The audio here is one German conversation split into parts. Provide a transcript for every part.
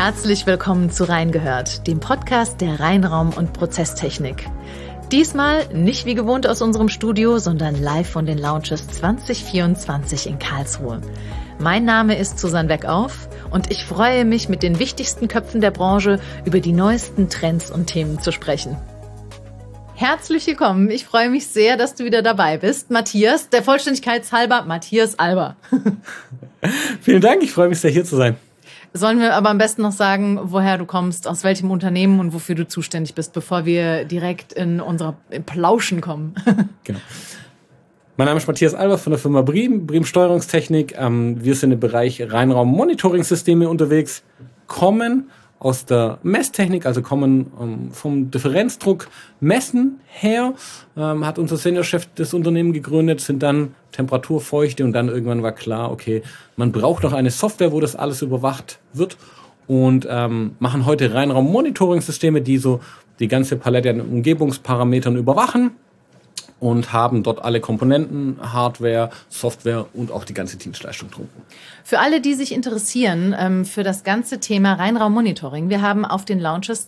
Herzlich willkommen zu Reingehört, dem Podcast der Reinraum- und Prozesstechnik. Diesmal nicht wie gewohnt aus unserem Studio, sondern live von den Lounges 2024 in Karlsruhe. Mein Name ist Susanne Weckauf und ich freue mich, mit den wichtigsten Köpfen der Branche über die neuesten Trends und Themen zu sprechen. Herzlich willkommen. Ich freue mich sehr, dass du wieder dabei bist. Matthias, der Vollständigkeit halber, Matthias Alber. Vielen Dank, ich freue mich sehr, hier zu sein. Sollen wir aber am besten noch sagen, woher du kommst, aus welchem Unternehmen und wofür du zuständig bist, bevor wir direkt in unser Plauschen kommen? Genau. Mein Name ist Matthias Alber von der Firma Breem Steuerungstechnik. Wir sind im Bereich Reinraum-Monitoring-Systeme unterwegs, kommen aus der Messtechnik, also kommen vom Differenzdruck messen her, hat unser Seniorchef das Unternehmen gegründet, sind dann Temperatur, Feuchte und dann irgendwann war klar, okay, man braucht noch eine Software, wo das alles überwacht wird und machen heute Reinraum-Monitoring-Systeme, die so die ganze Palette an Umgebungsparametern überwachen und haben dort alle Komponenten, Hardware, Software und auch die ganze Dienstleistung drum. Für alle, die sich interessieren für das ganze Thema Reinraum-Monitoring, wir haben auf den Lounges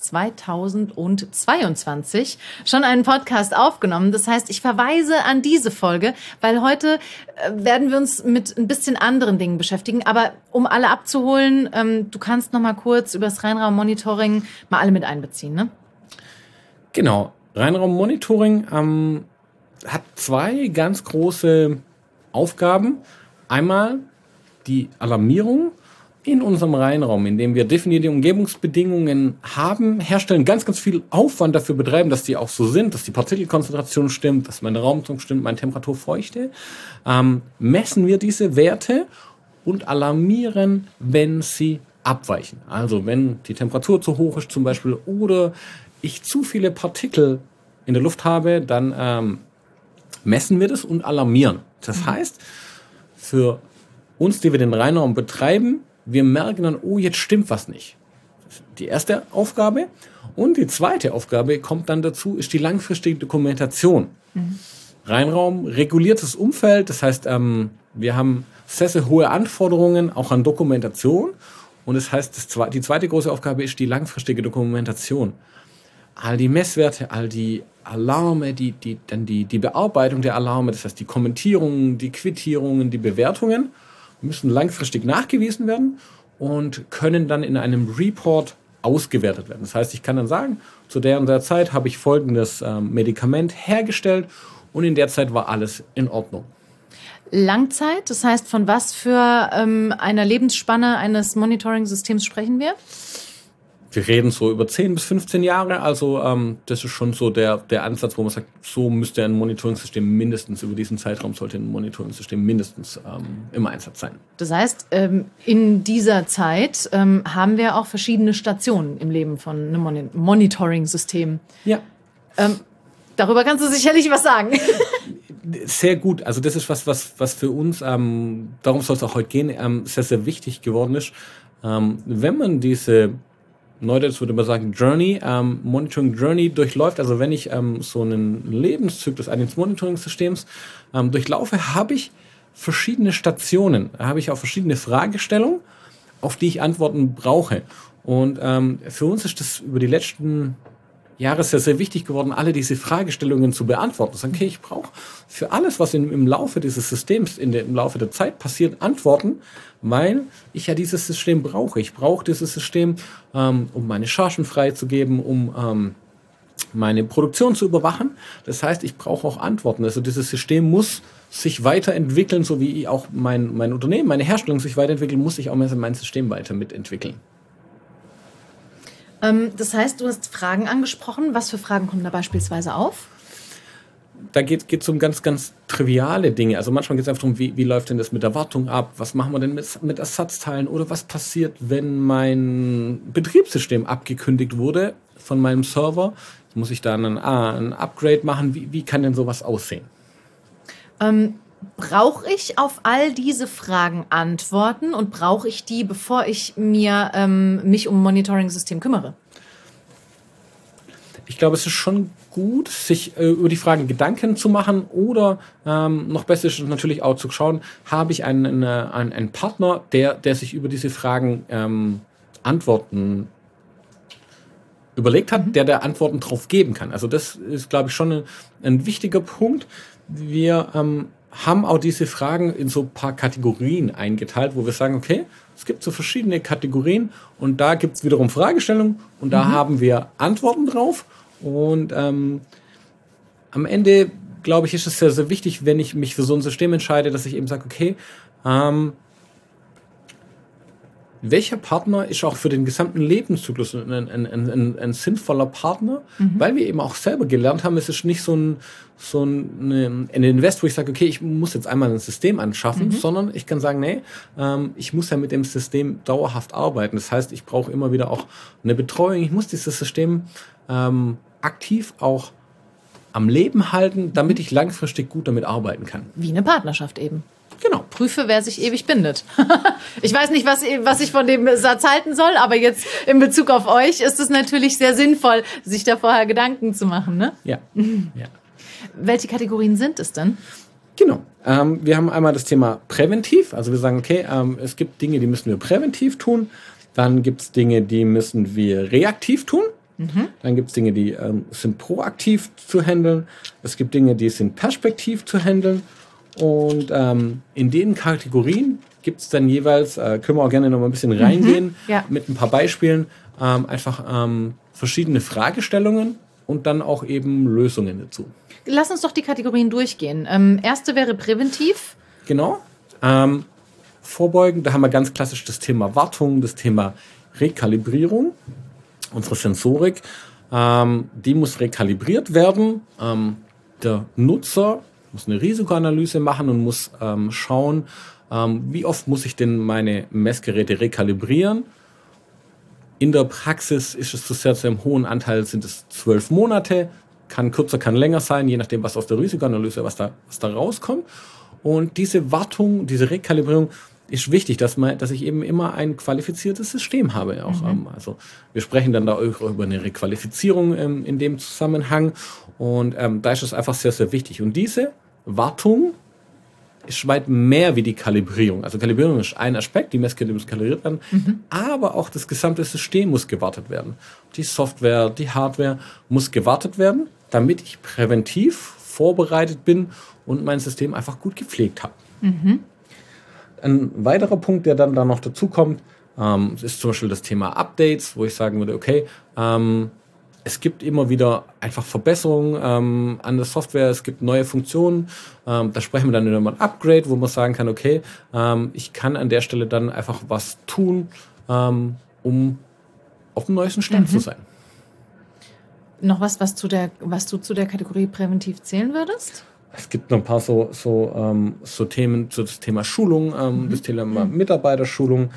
2022 schon einen Podcast aufgenommen. Das heißt, ich verweise an diese Folge, weil heute werden wir uns mit ein bisschen anderen Dingen beschäftigen. Aber um alle abzuholen, du kannst noch mal kurz über das Reinraum-Monitoring mal alle mit einbeziehen, ne? Genau, Reinraum-Monitoring hat zwei ganz große Aufgaben. Einmal die Alarmierung in unserem Reinraum, in dem wir definierte Umgebungsbedingungen haben, herstellen, ganz, ganz viel Aufwand dafür betreiben, dass die auch so sind, dass die Partikelkonzentration stimmt, dass meine Raumdruck stimmt, meine Temperatur, Feuchte. Messen wir diese Werte und alarmieren, wenn sie abweichen. Also wenn die Temperatur zu hoch ist zum Beispiel oder ich zu viele Partikel in der Luft habe, dann messen wir das und alarmieren. Das heißt, für uns, die wir den Reinraum betreiben, wir merken dann, oh, jetzt stimmt was nicht. Das ist die erste Aufgabe. Und die zweite Aufgabe kommt dann dazu, ist die langfristige Dokumentation. Reinraum, reguliertes Umfeld, das heißt, wir haben sehr, sehr hohe Anforderungen auch an Dokumentation. Und das heißt, die zweite große Aufgabe ist die langfristige Dokumentation. All die Messwerte, all die Alarme, die Bearbeitung der Alarme, das heißt die Kommentierungen, die Quittierungen, die Bewertungen, müssen langfristig nachgewiesen werden und können dann in einem Report ausgewertet werden. Das heißt, ich kann dann sagen, zu der und der Zeit habe ich folgendes Medikament hergestellt und in der Zeit war alles in Ordnung. Langzeit, das heißt, von was für einer Lebensspanne eines Monitoring-Systems sprechen wir? Wir reden so über 10 bis 15 Jahre, also das ist schon so der Ansatz, wo man sagt, so müsste ein Monitoring-System mindestens, über diesen Zeitraum sollte ein Monitoring-System mindestens im Einsatz sein. Das heißt, in dieser Zeit haben wir auch verschiedene Stationen im Leben von einem Monitoring-System. Ja. Darüber kannst du sicherlich was sagen. Sehr gut, also das ist was für uns, darum soll es auch heute gehen, sehr, sehr wichtig geworden ist. Wenn man diese Neudeutsch würde man sagen Journey, Monitoring Journey durchläuft. Also wenn ich so einen Lebenszyklus eines Monitoring-Systems durchlaufe, habe ich verschiedene Stationen, habe ich auch verschiedene Fragestellungen, auf die ich Antworten brauche. Und für uns ist das über die letzten Jahre sehr, sehr wichtig geworden, alle diese Fragestellungen zu beantworten. Sagen, okay, ich brauche für alles, was im Laufe dieses Systems, im Laufe der Zeit passiert, Antworten, weil ich ja dieses System brauche. Ich brauche dieses System, um meine Chargen freizugeben, um meine Produktion zu überwachen. Das heißt, ich brauche auch Antworten. Also dieses System muss sich weiterentwickeln, so wie auch mein Unternehmen, meine Herstellung sich weiterentwickeln, muss ich auch mein System weiter mitentwickeln. Das heißt, du hast Fragen angesprochen. Was für Fragen kommen da beispielsweise auf? Da geht es um ganz, ganz triviale Dinge. Also manchmal geht es einfach darum, wie läuft denn das mit der Wartung ab? Was machen wir denn mit Ersatzteilen? Oder was passiert, wenn mein Betriebssystem abgekündigt wurde von meinem Server? Muss ich da ein Upgrade machen? Wie kann denn sowas aussehen? Brauche ich auf all diese Fragen Antworten und brauche ich die, bevor ich mich um ein Monitoring-System kümmere? Ich glaube, es ist schon gut, sich über die Fragen Gedanken zu machen oder noch besser ist es natürlich auch zu schauen, habe ich einen Partner, der sich über diese Fragen Antworten überlegt hat, der Antworten drauf geben kann. Also das ist, glaube ich, schon ein wichtiger Punkt. Wir haben auch diese Fragen in so ein paar Kategorien eingeteilt, wo wir sagen, okay, es gibt so verschiedene Kategorien und da gibt es wiederum Fragestellungen und da haben wir Antworten drauf. Und am Ende, glaube ich, ist es sehr, sehr wichtig, wenn ich mich für so ein System entscheide, dass ich eben sage, okay, welcher Partner ist auch für den gesamten Lebenszyklus ein sinnvoller Partner? Weil wir eben auch selber gelernt haben, es ist nicht so ein Invest, wo ich sage, okay, ich muss jetzt einmal ein System anschaffen, sondern ich kann sagen, nee, ich muss ja mit dem System dauerhaft arbeiten. Das heißt, ich brauche immer wieder auch eine Betreuung. Ich muss dieses System aktiv auch am Leben halten, damit ich langfristig gut damit arbeiten kann. Wie eine Partnerschaft eben. Genau. Prüfe, wer sich ewig bindet. Ich weiß nicht, was ich von dem Satz halten soll, aber jetzt in Bezug auf euch ist es natürlich sehr sinnvoll, sich da vorher Gedanken zu machen. Ne? Ja. Welche Kategorien sind es denn? Genau. Wir haben einmal das Thema präventiv. Also wir sagen, okay, es gibt Dinge, die müssen wir präventiv tun. Dann gibt es Dinge, die müssen wir reaktiv tun. Dann gibt es Dinge, die sind proaktiv zu handeln. Es gibt Dinge, die sind perspektiv zu handeln. Und in den Kategorien gibt es dann jeweils, können wir auch gerne noch mal ein bisschen reingehen, mit ein paar Beispielen, einfach verschiedene Fragestellungen und dann auch eben Lösungen dazu. Lass uns doch die Kategorien durchgehen. Erste wäre präventiv. Genau. Vorbeugen, da haben wir ganz klassisch das Thema Wartung, das Thema Rekalibrierung. Unsere Sensorik, die muss rekalibriert werden. Der Nutzer muss eine Risikoanalyse machen und muss schauen, wie oft muss ich denn meine Messgeräte rekalibrieren. In der Praxis ist es zu einem hohen Anteil, sind es 12 Monate, kann kürzer, kann länger sein, je nachdem, was aus der Risikoanalyse, was da rauskommt. Und diese Wartung, diese Rekalibrierung ist wichtig, dass ich eben immer ein qualifiziertes System habe. Auch, also wir sprechen dann da auch über eine Requalifizierung in dem Zusammenhang. Und da ist es einfach sehr, sehr wichtig. Und diese Wartung ist weit mehr wie die Kalibrierung. Also Kalibrierung ist ein Aspekt, die Messgeräte muss kalibriert werden, aber auch das gesamte System muss gewartet werden. Die Software, die Hardware muss gewartet werden, damit ich präventiv vorbereitet bin und mein System einfach gut gepflegt habe. Ein weiterer Punkt, der dann noch dazu kommt, ist zum Beispiel das Thema Updates, wo ich sagen würde, okay, es gibt immer wieder einfach Verbesserungen an der Software, es gibt neue Funktionen. Da sprechen wir dann über ein Upgrade, wo man sagen kann, okay, ich kann an der Stelle dann einfach was tun, um auf dem neuesten Stand zu sein. Noch was du zu der Kategorie präventiv zählen würdest? Es gibt noch ein paar so Themen, so das Thema Schulung, das Thema Mitarbeiterschulung,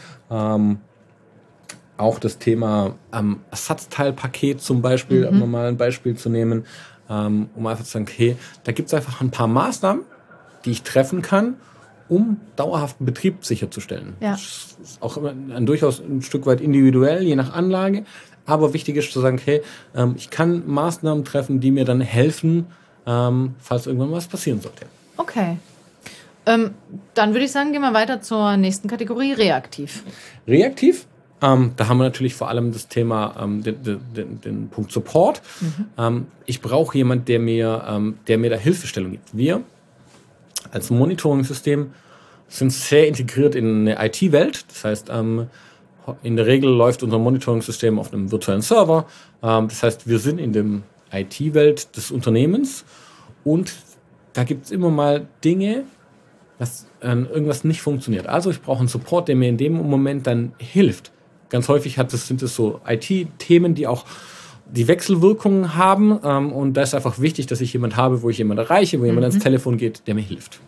auch das Thema Ersatzteilpaket zum Beispiel, um mal ein Beispiel zu nehmen, um einfach zu sagen, okay, da gibt es einfach ein paar Maßnahmen, die ich treffen kann, um dauerhaften Betrieb sicherzustellen. Ja. Das ist auch durchaus ein Stück weit individuell, je nach Anlage, aber wichtig ist zu sagen, okay, ich kann Maßnahmen treffen, die mir dann helfen, falls irgendwann was passieren sollte. Okay. Dann würde ich sagen, gehen wir weiter zur nächsten Kategorie, reaktiv. Reaktiv? Da haben wir natürlich vor allem das Thema, den Punkt Support. Ich brauche jemanden, der mir da Hilfestellung gibt. Wir als Monitoring-System sind sehr integriert in eine IT-Welt. Das heißt, in der Regel läuft unser Monitoring-System auf einem virtuellen Server. Das heißt, wir sind in der IT-Welt des Unternehmens und da gibt es immer mal Dinge, dass irgendwas nicht funktioniert. Also ich brauche einen Support, der mir in dem Moment dann hilft. Ganz häufig sind es so IT-Themen, die auch die Wechselwirkungen haben. Und da ist einfach wichtig, dass ich jemanden habe, wo ich jemanden erreiche, wo jemand ans Telefon geht, der mir hilft.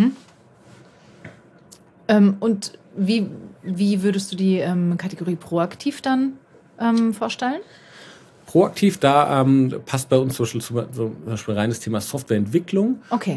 Und wie würdest du die Kategorie proaktiv dann vorstellen? Proaktiv, da passt bei uns zum Beispiel rein das Thema Softwareentwicklung. Okay.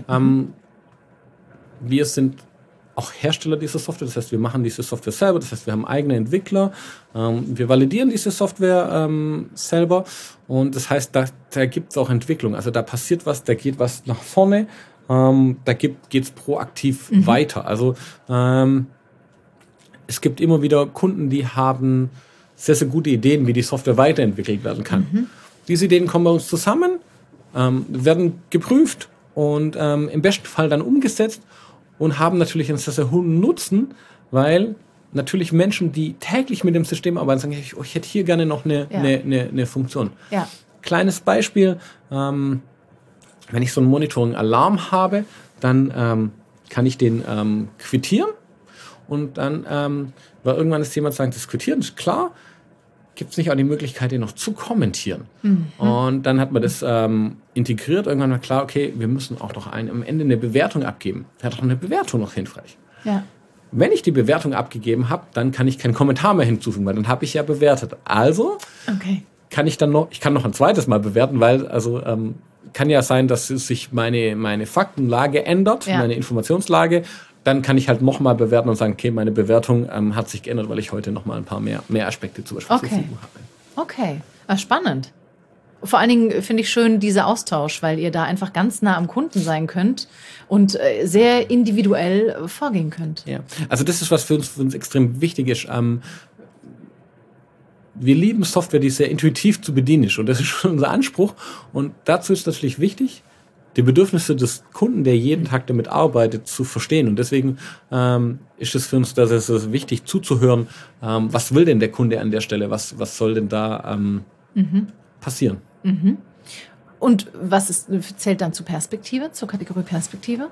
Wir sind auch Hersteller dieser Software, das heißt, wir machen diese Software selber, das heißt, wir haben eigene Entwickler, wir validieren diese Software selber und das heißt, da gibt es auch Entwicklung, also da passiert was, da geht was nach vorne, da geht es proaktiv weiter. Also es gibt immer wieder Kunden, die haben sehr, sehr gute Ideen, wie die Software weiterentwickelt werden kann. Diese Ideen kommen bei uns zusammen, werden geprüft und im besten Fall dann umgesetzt und haben natürlich einen sehr, sehr hohen Nutzen, weil natürlich Menschen, die täglich mit dem System arbeiten, sagen, ich hätte hier gerne noch eine Funktion. Ja. Kleines Beispiel, wenn ich so einen Monitoring-Alarm habe, dann kann ich den quittieren und dann, weil irgendwann ist jemand sagt, das Quittieren ist klar, gibt es nicht auch die Möglichkeit, den noch zu kommentieren. Und dann hat man das integriert, irgendwann war klar, okay, wir müssen auch noch am Ende eine Bewertung abgeben. Da hat auch eine Bewertung noch hilfreich. Ja. Wenn ich die Bewertung abgegeben habe, dann kann ich keinen Kommentar mehr hinzufügen, weil dann habe ich ja bewertet. Also kann ich noch ein zweites Mal bewerten, weil kann ja sein, dass sich meine Faktenlage ändert, meine Informationslage. Dann kann ich halt nochmal bewerten und sagen, okay, meine Bewertung hat sich geändert, weil ich heute nochmal ein paar mehr Aspekte zum Beispiel zur Verfügung habe. Okay, spannend. Vor allen Dingen finde ich schön dieser Austausch, weil ihr da einfach ganz nah am Kunden sein könnt und sehr individuell vorgehen könnt. Ja, also das ist, was für uns extrem wichtig ist. Wir lieben Software, die sehr intuitiv zu bedienen ist und das ist schon unser Anspruch. Und dazu ist natürlich wichtig, die Bedürfnisse des Kunden, der jeden Tag damit arbeitet, zu verstehen. Und deswegen ist es für uns wichtig zuzuhören, was will denn der Kunde an der Stelle, was soll denn da passieren. Und was zählt dann zur Kategorie Perspektive?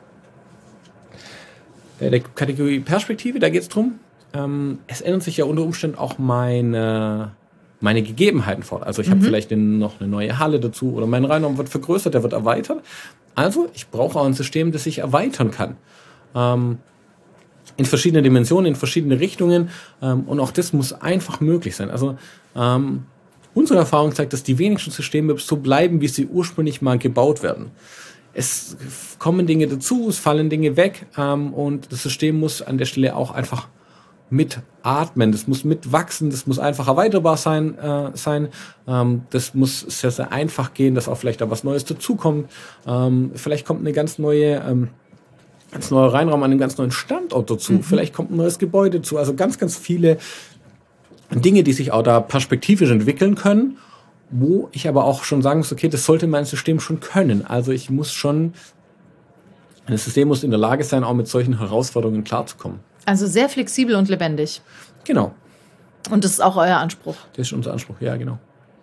Der Kategorie Perspektive, da geht es darum, es ändern sich ja unter Umständen auch meine Gegebenheiten fort. Also ich habe vielleicht noch eine neue Halle dazu oder mein Reinraum wird vergrößert, der wird erweitert. Also ich brauche auch ein System, das sich erweitern kann. In verschiedene Dimensionen, in verschiedene Richtungen. Und auch das muss einfach möglich sein. Also unsere Erfahrung zeigt, dass die wenigsten Systeme so bleiben, wie sie ursprünglich mal gebaut werden. Es kommen Dinge dazu, es fallen Dinge weg und das System muss an der Stelle auch einfach mitatmen, das muss mitwachsen, das muss einfach erweiterbar sein. Das muss sehr, sehr einfach gehen, dass auch vielleicht da was Neues dazukommt. Vielleicht kommt eine ganz neuer Reinraum an einem ganz neuen Standort dazu. Vielleicht kommt ein neues Gebäude dazu. Also ganz, ganz viele Dinge, die sich auch da perspektivisch entwickeln können, wo ich aber auch schon sagen muss, okay, das sollte mein System schon können. Also das System muss in der Lage sein, auch mit solchen Herausforderungen klarzukommen. Also sehr flexibel und lebendig. Genau. Und das ist auch euer Anspruch? Das ist unser Anspruch, ja, genau.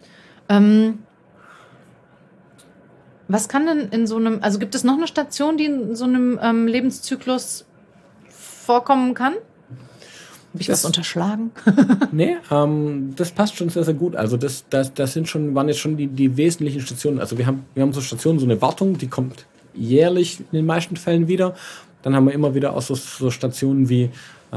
Was kann denn also gibt es noch eine Station, die in so einem Lebenszyklus vorkommen kann? Habe ich was unterschlagen? Nee, das passt schon sehr, sehr gut. Also das waren jetzt schon die wesentlichen Stationen. Also wir haben so Stationen, so eine Wartung, die kommt jährlich in den meisten Fällen wieder. Dann haben wir immer wieder auch so Stationen wie,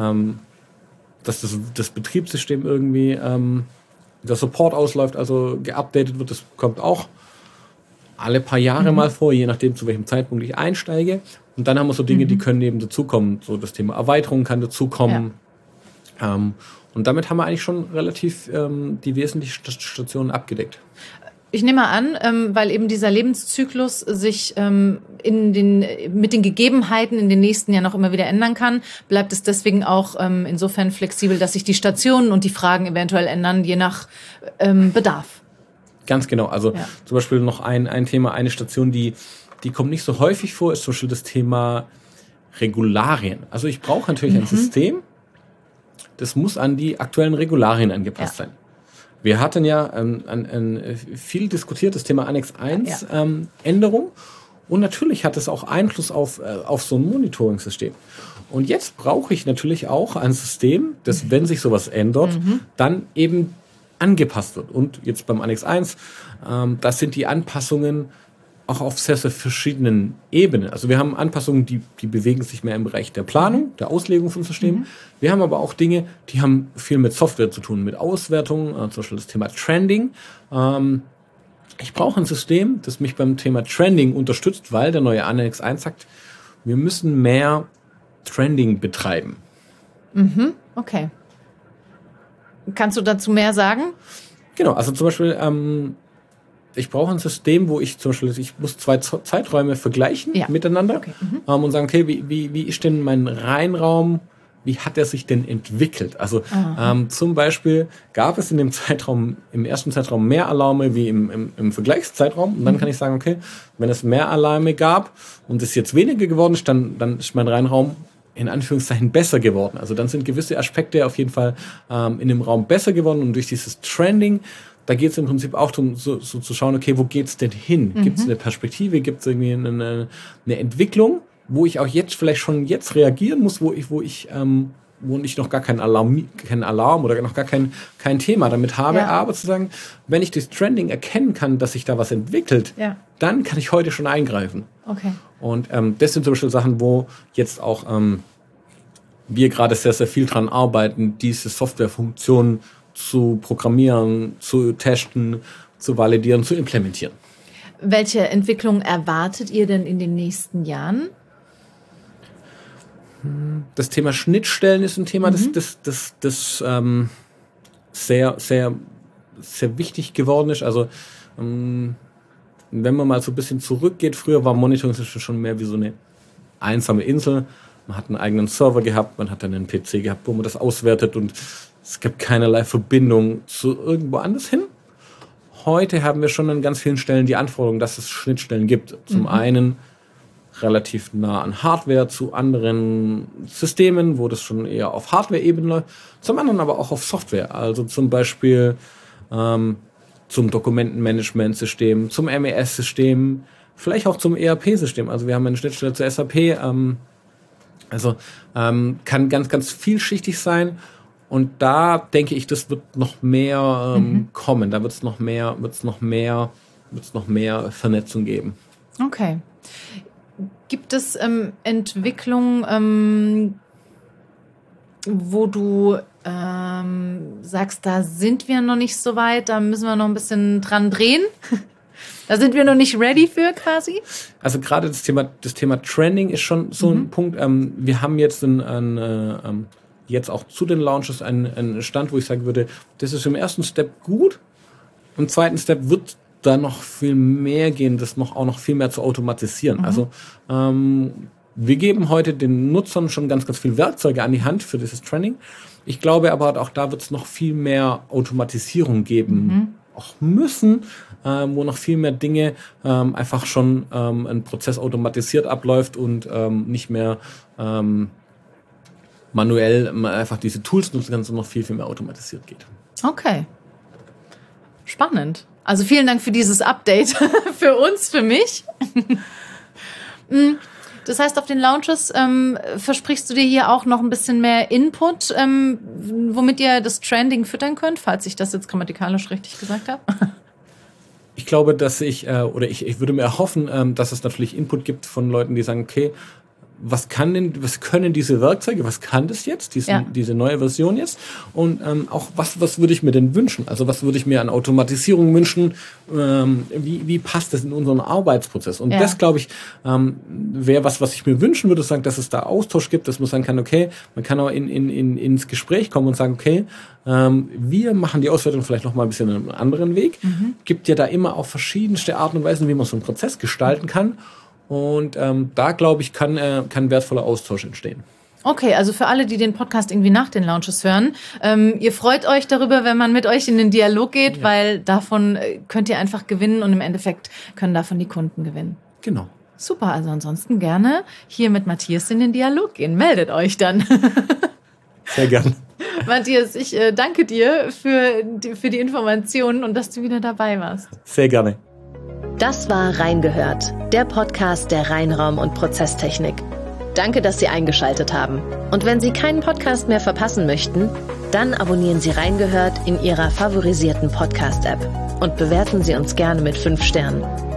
dass das Betriebssystem irgendwie der Support ausläuft, also geupdatet wird. Das kommt auch alle paar Jahre mal vor, je nachdem, zu welchem Zeitpunkt ich einsteige. Und dann haben wir so Dinge, die können eben dazukommen. So das Thema Erweiterung kann dazukommen. Ja. Und damit haben wir eigentlich schon relativ die wesentlichen Stationen abgedeckt. Ich nehme an, weil eben dieser Lebenszyklus sich mit den Gegebenheiten in den nächsten Jahren noch immer wieder ändern kann, bleibt es deswegen auch insofern flexibel, dass sich die Stationen und die Fragen eventuell ändern, je nach Bedarf. Ganz genau. Also zum Beispiel noch ein Thema, eine Station, die kommt nicht so häufig vor, ist zum Beispiel das Thema Regularien. Also ich brauche natürlich ein System, das muss an die aktuellen Regularien angepasst sein. Wir hatten ja ein viel diskutiertes Thema Annex 1 Änderung und natürlich hat es auch Einfluss auf so ein Monitoring-System. Und jetzt brauche ich natürlich auch ein System, das, wenn sich sowas ändert, dann eben angepasst wird. Und jetzt beim Annex 1, das sind die Anpassungen auch auf sehr, sehr verschiedenen Ebenen. Also wir haben Anpassungen, die bewegen sich mehr im Bereich der Planung, der Auslegung von Systemen. Wir haben aber auch Dinge, die haben viel mit Software zu tun, mit Auswertung, zum Beispiel das Thema Trending. Ich brauche ein System, das mich beim Thema Trending unterstützt, weil der neue Annex 1 sagt, wir müssen mehr Trending betreiben. Okay. Kannst du dazu mehr sagen? Genau, also zum Beispiel ich brauche ein System, wo ich muss zwei Zeiträume vergleichen miteinander und sagen, okay, wie ist denn mein Reinraum wie hat er sich denn entwickelt? Also zum Beispiel gab es im ersten Zeitraum mehr Alarme wie im Vergleichszeitraum. Und dann kann ich sagen, okay, wenn es mehr Alarme gab und es jetzt weniger geworden ist, dann ist mein Reinraum in Anführungszeichen besser geworden. Also dann sind gewisse Aspekte auf jeden Fall in dem Raum besser geworden. Und durch dieses Trending, da geht es im Prinzip auch darum, so zu schauen, okay, wo geht's denn hin? Gibt es eine Perspektive? Gibt es irgendwie eine Entwicklung, wo ich auch jetzt vielleicht schon jetzt reagieren muss, wo ich noch gar keinen Alarm oder noch gar kein Thema damit habe, aber zu sagen, wenn ich das Trending erkennen kann, dass sich da was entwickelt, dann kann ich heute schon eingreifen. Okay. Und das sind zum Beispiel Sachen, wo jetzt auch wir gerade sehr, sehr viel dran arbeiten, diese Softwarefunktionen zu programmieren, zu testen, zu validieren, zu implementieren. Welche Entwicklung erwartet ihr denn in den nächsten Jahren? Das Thema Schnittstellen ist ein Thema, das sehr, sehr, sehr wichtig geworden ist. Also wenn man mal so ein bisschen zurückgeht, früher war Monitoring schon mehr wie so eine einsame Insel. Man hat einen eigenen Server gehabt, man hat dann einen PC gehabt, wo man das auswertet und es gibt keinerlei Verbindung zu irgendwo anders hin. Heute haben wir schon an ganz vielen Stellen die Anforderung, dass es Schnittstellen gibt. Zum einen relativ nah an Hardware zu anderen Systemen, wo das schon eher auf Hardware-Ebene läuft. Zum anderen aber auch auf Software. Also zum Beispiel zum Dokumentenmanagement-System, zum MES-System, vielleicht auch zum ERP-System. Also wir haben eine Schnittstelle zur SAP. Kann ganz, ganz vielschichtig sein. Und da denke ich, das wird noch mehr kommen. Da wird es noch mehr Vernetzung geben. Okay. Gibt es Entwicklungen, wo du sagst, da sind wir noch nicht so weit, da müssen wir noch ein bisschen dran drehen? Da sind wir noch nicht ready für quasi? Also gerade das Thema Trending ist schon so ein Punkt. Wir haben jetzt jetzt auch zu den Launches einen Stand, wo ich sagen würde, das ist im ersten Step gut. Im zweiten Step wird da noch viel mehr gehen, das auch noch viel mehr zu automatisieren. Also wir geben heute den Nutzern schon ganz, ganz viel Werkzeuge an die Hand für dieses Training. Ich glaube aber auch da wird es noch viel mehr Automatisierung geben, auch müssen, wo noch viel mehr Dinge einfach schon ein Prozess automatisiert abläuft und nicht mehr manuell einfach diese Tools nutzen kann, sondern noch viel, viel mehr automatisiert geht. Okay. Spannend. Also vielen Dank für dieses Update für uns, für mich. Das heißt, auf den Launches versprichst du dir hier auch noch ein bisschen mehr Input, womit ihr das Trending füttern könnt, falls ich das jetzt grammatikalisch richtig gesagt habe? Ich glaube, dass ich würde mir erhoffen, dass es natürlich Input gibt von Leuten, die sagen, okay, was können diese Werkzeuge, was kann das jetzt, diese neue Version jetzt? Und auch, was würde ich mir denn wünschen? Also was würde ich mir an Automatisierung wünschen? Wie passt das in unseren Arbeitsprozess? Und das, glaube ich, wäre was ich mir wünschen würde, sagen, dass es da Austausch gibt, dass man sagen kann, okay, man kann auch ins Gespräch kommen und sagen, okay, wir machen die Auswertung vielleicht noch mal ein bisschen einen anderen Weg. Gibt ja da immer auch verschiedenste Arten und Weisen, wie man so einen Prozess gestalten kann. Und da, glaube ich, kann wertvoller Austausch entstehen. Okay, also für alle, die den Podcast irgendwie nach den Launches hören, ihr freut euch darüber, wenn man mit euch in den Dialog geht, weil davon könnt ihr einfach gewinnen und im Endeffekt können davon die Kunden gewinnen. Genau. Super, also ansonsten gerne hier mit Matthias in den Dialog gehen. Meldet euch dann. Sehr gerne. Matthias, ich danke dir für die Informationen und dass du wieder dabei warst. Sehr gerne. Das war Reingehört, der Podcast der Reinraum- und Prozesstechnik. Danke, dass Sie eingeschaltet haben. Und wenn Sie keinen Podcast mehr verpassen möchten, dann abonnieren Sie Reingehört in Ihrer favorisierten Podcast-App und bewerten Sie uns gerne mit 5 Sternen.